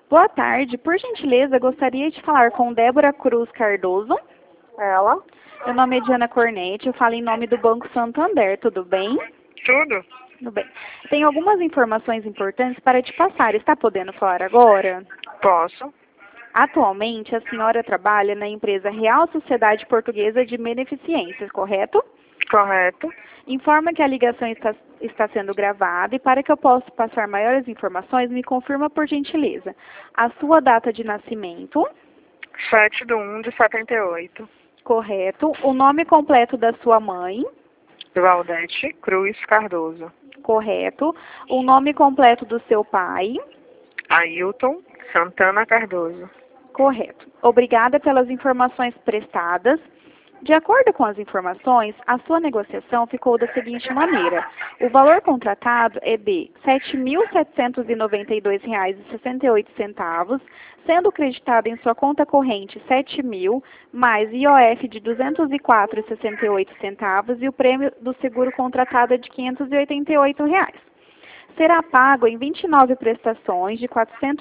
Boa tarde. Por gentileza, gostaria de falar com Débora Cruz Cardoso. Ela? Meu nome é Diana Cornete, eu falo em nome do Banco Santander, tudo bem? Tudo? Tudo bem. Tenho algumas informações importantes para te passar. Está podendo falar agora? Posso. Atualmente, a senhora trabalha na empresa Real Sociedade Portuguesa de Beneficências, correto? Correto. Informa que a ligação está sendo gravada e para que eu possa passar maiores informações, me confirma por gentileza a sua data de nascimento, 7/1/78. correto, o nome completo da sua mãe, Valdete Cruz Cardoso. correto, o nome completo do seu pai, Ailton Santana Cardoso. correto. Obrigada pelas informações prestadas. De acordo com as informações, a sua negociação ficou da seguinte maneira. O valor contratado é de R$ 7.792,68, sendo creditado em sua conta corrente R$ 7.000, mais IOF de R$ 204,68 e o prêmio do seguro contratado é de R$ 588. Será pago em 29 prestações de R$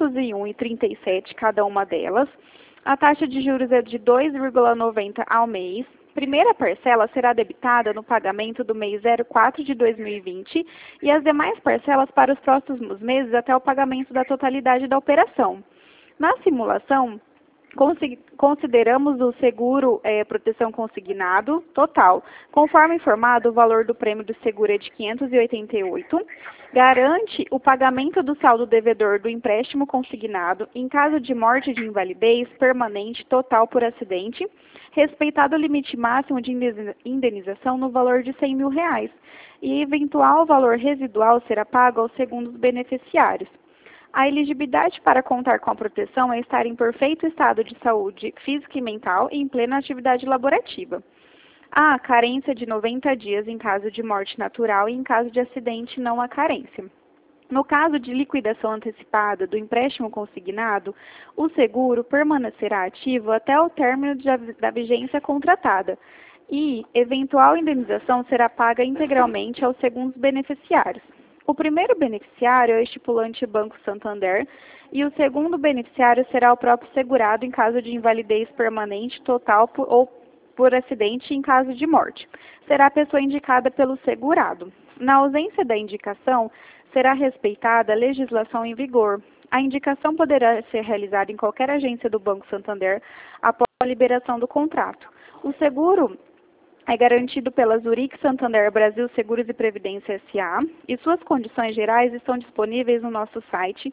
401,37 cada uma delas. A taxa de juros é de 2,90 ao mês. Primeira parcela será debitada no pagamento do mês 04 de 2020 e as demais parcelas para os próximos meses até o pagamento da totalidade da operação. Na simulação, consideramos o seguro proteção consignado total. Conforme informado, o valor do prêmio do seguro é de 588. Garante o pagamento do saldo devedor do empréstimo consignado em caso de morte de invalidez permanente total por acidente, respeitado o limite máximo de indenização no valor de R$ 100.000 e eventual valor residual será pago aos segundos beneficiários. A elegibilidade para contar com a proteção é estar em perfeito estado de saúde física e mental e em plena atividade laborativa. Há carência de 90 dias em caso de morte natural e em caso de acidente não há carência. No caso de liquidação antecipada do empréstimo consignado, o seguro permanecerá ativo até o término da vigência contratada e eventual indenização será paga integralmente aos segundos beneficiários. O primeiro beneficiário é o estipulante Banco Santander e o segundo beneficiário será o próprio segurado em caso de invalidez permanente total ou por acidente em caso de morte. Será a pessoa indicada pelo segurado. Na ausência da indicação, será respeitada a legislação em vigor. A indicação poderá ser realizada em qualquer agência do Banco Santander após a liberação do contrato. O seguro é garantido pela Zurich Santander Brasil Seguros e Previdência S.A. e suas condições gerais estão disponíveis no nosso site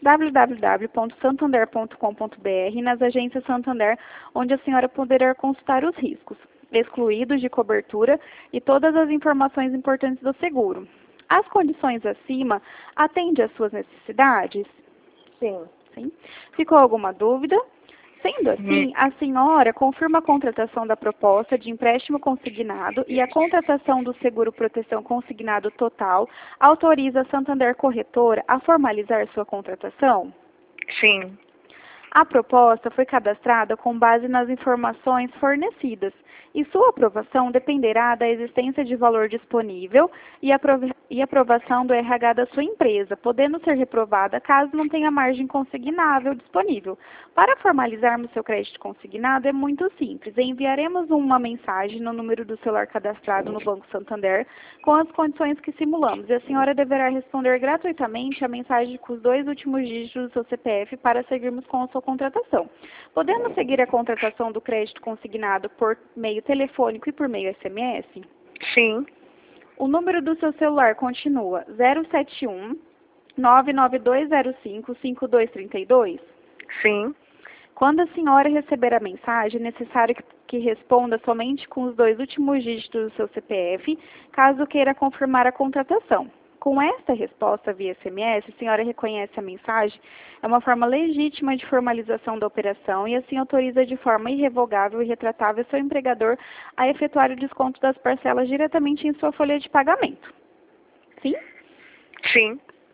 www.santander.com.br e nas agências Santander, onde a senhora poderá consultar os riscos, excluídos de cobertura e todas as informações importantes do seguro. As condições acima atendem às suas necessidades? Sim. Sim. Ficou alguma dúvida? Sendo assim, a senhora confirma a contratação da proposta de empréstimo consignado e a contratação do seguro proteção consignado total autoriza a Santander Corretora a formalizar sua contratação? Sim. A proposta foi cadastrada com base nas informações fornecidas e sua aprovação dependerá da existência de valor disponível e aprovação do RH da sua empresa, podendo ser reprovada caso não tenha margem consignável disponível. Para formalizarmos seu crédito consignado é muito simples. Enviaremos uma mensagem no número do celular cadastrado no Banco Santander com as condições que simulamos e a senhora deverá responder gratuitamente a mensagem com os 2 últimos dígitos do seu CPF para seguirmos com a sua contratação. Podemos seguir a contratação do crédito consignado por meio telefônico e por meio SMS? Sim. O número do seu celular continua 071 99205 5232? Sim. Quando a senhora receber a mensagem, é necessário que responda somente com os 2 últimos dígitos do seu CPF, caso queira confirmar a contratação. Com esta resposta via SMS, a senhora reconhece a mensagem, é uma forma legítima de formalização da operação e assim autoriza de forma irrevogável e retratável seu empregador a efetuar o desconto das parcelas diretamente em sua folha de pagamento. Sim? Sim.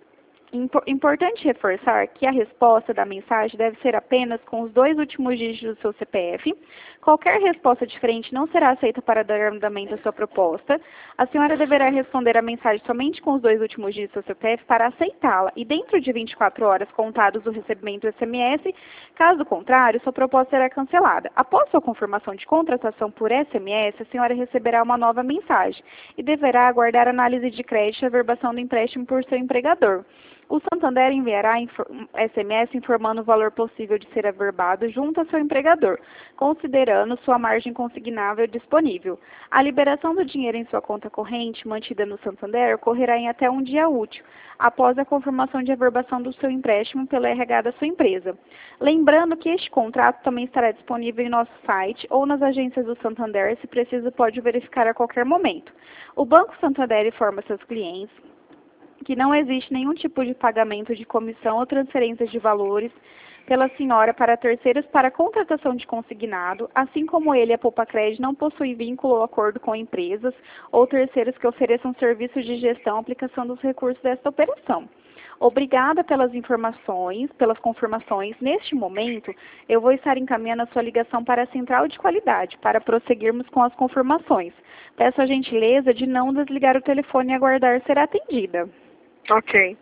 Importante reforçar que a resposta da mensagem deve ser apenas com os 2 últimos dígitos do seu CPF. Qualquer resposta diferente não será aceita para dar andamento à sua proposta. A senhora deverá responder a mensagem somente com os 2 últimos dígitos do seu CPF para aceitá-la e dentro de 24 horas contados do recebimento do SMS. Caso contrário, sua proposta será cancelada. Após sua confirmação de contratação por SMS, a senhora receberá uma nova mensagem e deverá aguardar análise de crédito e averbação do empréstimo por seu empregador. O Santander enviará SMS informando o valor possível de ser averbado junto ao seu empregador, considerando sua margem consignável disponível. A liberação do dinheiro em sua conta corrente, mantida no Santander, ocorrerá em até um dia útil, após a confirmação de averbação do seu empréstimo pela RH da sua empresa. Lembrando que este contrato também estará disponível em nosso site ou nas agências do Santander, se preciso pode verificar a qualquer momento. O Banco Santander informa seus clientes que não existe nenhum tipo de pagamento de comissão ou transferência de valores pela senhora para terceiros para contratação de consignado, assim como ele, a Poupa Crédito, não possui vínculo ou acordo com empresas ou terceiros que ofereçam serviços de gestão e aplicação dos recursos desta operação. Obrigada pelas informações, pelas confirmações. Neste momento, eu vou estar encaminhando a sua ligação para a central de qualidade, para prosseguirmos com as confirmações. Peço a gentileza de não desligar o telefone e aguardar ser atendida. Ok.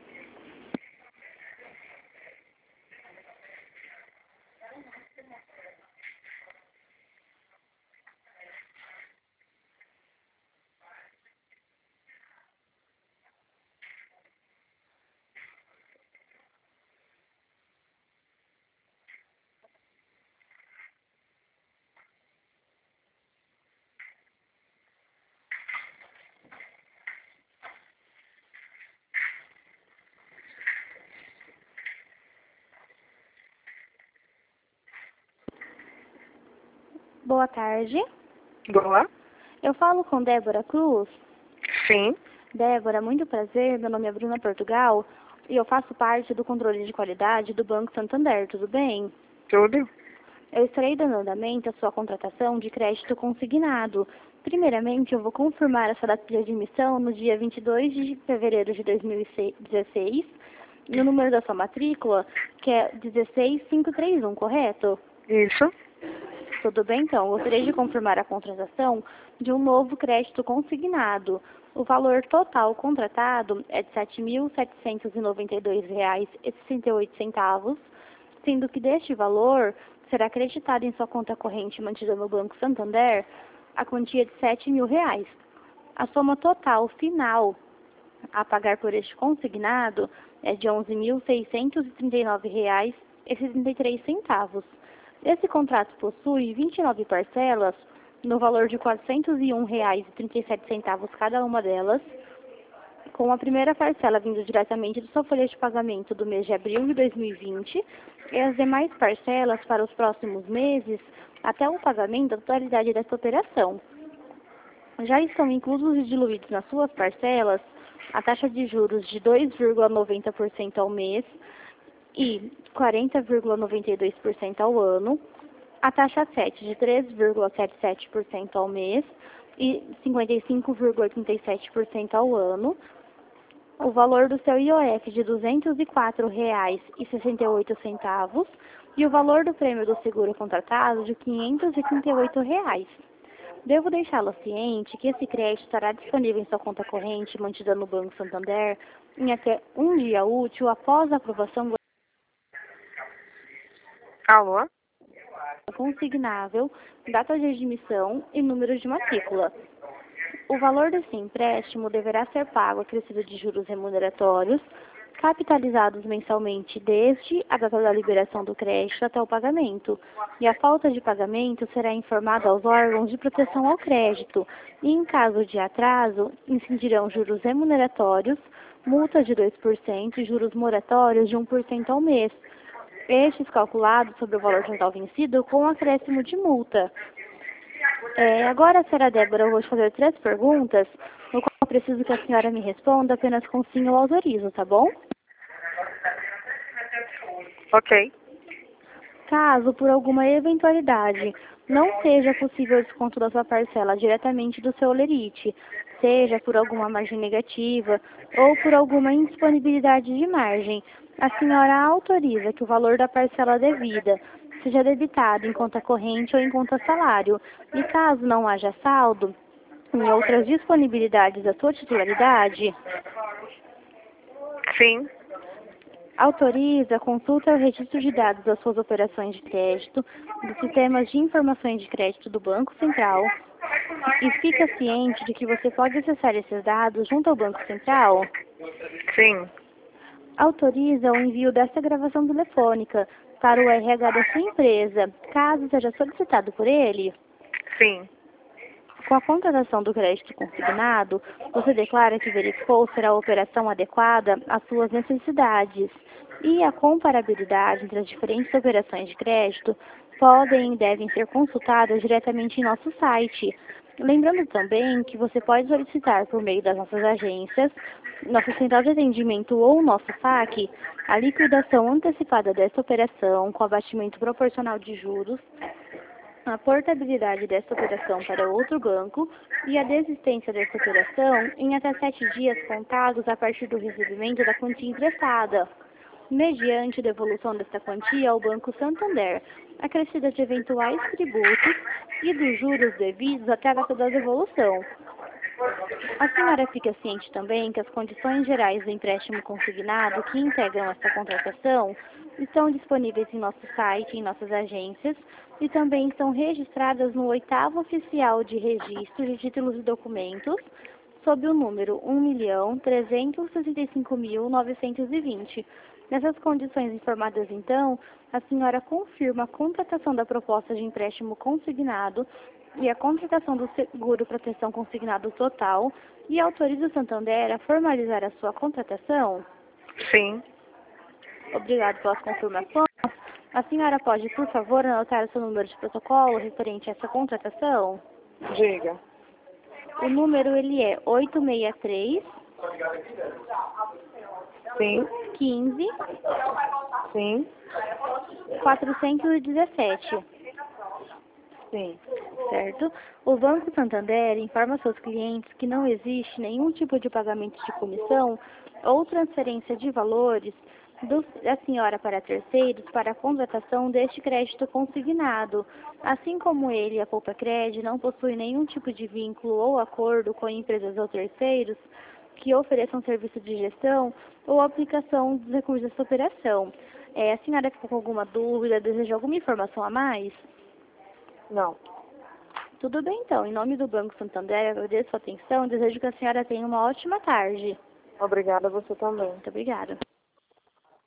Boa tarde. Boa. Eu falo com Débora Cruz. Sim. Débora, muito prazer. Meu nome é Bruna Portugal e eu faço parte do controle de qualidade do Banco Santander. Tudo bem? Tudo? Eu estarei dando andamento à sua contratação de crédito consignado. Primeiramente, eu vou confirmar a sua data de admissão no dia 22 de fevereiro de 2016, no número da sua matrícula, que é 16531, correto? Isso. Tudo bem, então. Gostaria de confirmar a contratação de um novo crédito consignado. O valor total contratado é de R$ 7.792,68, sendo que deste valor será acreditado em sua conta corrente mantida no Banco Santander a quantia de R$ 7.000. A soma total final a pagar por este consignado é de R$ 11.639,73. Esse contrato possui 29 parcelas, no valor de R$ 401,37 cada uma delas, com a primeira parcela vindo diretamente do sua folha de pagamento do mês de abril de 2020 e as demais parcelas para os próximos meses até o pagamento da totalidade desta operação. Já estão inclusos e diluídos nas suas parcelas a taxa de juros de 2,90% ao mês e 40,92% ao ano, a taxa 7 de 3,77% ao mês e 55,87% ao ano, o valor do seu IOF de R$ 204,68 e o valor do prêmio do seguro contratado de R$ 538. Devo deixá-lo ciente que esse crédito estará disponível em sua conta corrente mantida no Banco Santander em até um dia útil após a aprovação Alô? consignável, data de admissão e número de matrícula. O valor desse empréstimo deverá ser pago acrescido de juros remuneratórios, capitalizados mensalmente desde a data da liberação do crédito até o pagamento, e a falta de pagamento será informada aos órgãos de proteção ao crédito, e em caso de atraso, incidirão juros remuneratórios, multa de 2% e juros moratórios de 1% ao mês, estes calculados sobre o valor total vencido com acréscimo de multa. Agora, senhora Débora, eu vou te fazer 3 perguntas, no qual eu preciso que a senhora me responda apenas com sim ou autorizo, tá bom? Ok. Caso, por alguma eventualidade, não seja possível o desconto da sua parcela diretamente do seu holerite, seja por alguma margem negativa ou por alguma indisponibilidade de margem, a senhora autoriza que o valor da parcela devida seja debitado em conta corrente ou em conta salário, e caso não haja saldo, em outras disponibilidades da sua titularidade, Sim. autoriza, consulta o registro de dados das suas operações de crédito, dos sistemas de informações de crédito do Banco Central, e fica ciente de que você pode acessar esses dados junto ao Banco Central. Sim. Autoriza o envio desta gravação telefônica para o RH da sua empresa, caso seja solicitado por ele. Sim. Com a contratação do crédito consignado, você declara que verificou se a operação adequada às suas necessidades e a comparabilidade entre as diferentes operações de crédito podem e devem ser consultadas diretamente em nosso site. Lembrando também que você pode solicitar por meio das nossas agências, nossa central de atendimento ou nosso saque, a liquidação antecipada desta operação com abatimento proporcional de juros, a portabilidade desta operação para outro banco e a desistência desta operação em até 7 dias contados a partir do recebimento da quantia emprestada, mediante devolução desta quantia ao Banco Santander, acrescida de eventuais tributos e dos juros devidos até a data da devolução. A senhora fica ciente também que as condições gerais do empréstimo consignado que integram esta contratação estão disponíveis em nosso site e em nossas agências e também estão registradas no 8º Oficial de Registro de Títulos e Documentos, sob o número 1.365.920. Nessas condições informadas, então, a senhora confirma a contratação da proposta de empréstimo consignado e a contratação do seguro proteção consignado total e autoriza o Santander a formalizar a sua contratação? Sim. Obrigado pelas confirmações. A senhora pode, por favor, anotar o seu número de protocolo referente a essa contratação? Diga. O número ele é 863 Sim. 15 Sim. 417. Sim. Certo? O Banco Santander informa seus clientes que não existe nenhum tipo de pagamento de comissão ou transferência de valores da senhora para terceiros para a contratação deste crédito consignado. Assim como ele, a Poupa-Cred, não possui nenhum tipo de vínculo ou acordo com empresas ou terceiros que ofereçam serviço de gestão ou aplicação dos recursos dessa operação. A senhora ficou com alguma dúvida, deseja alguma informação a mais? Não. Tudo bem, então. Em nome do Banco Santander, agradeço a atenção e desejo que a senhora tenha uma ótima tarde. Obrigada, você também. Muito obrigada.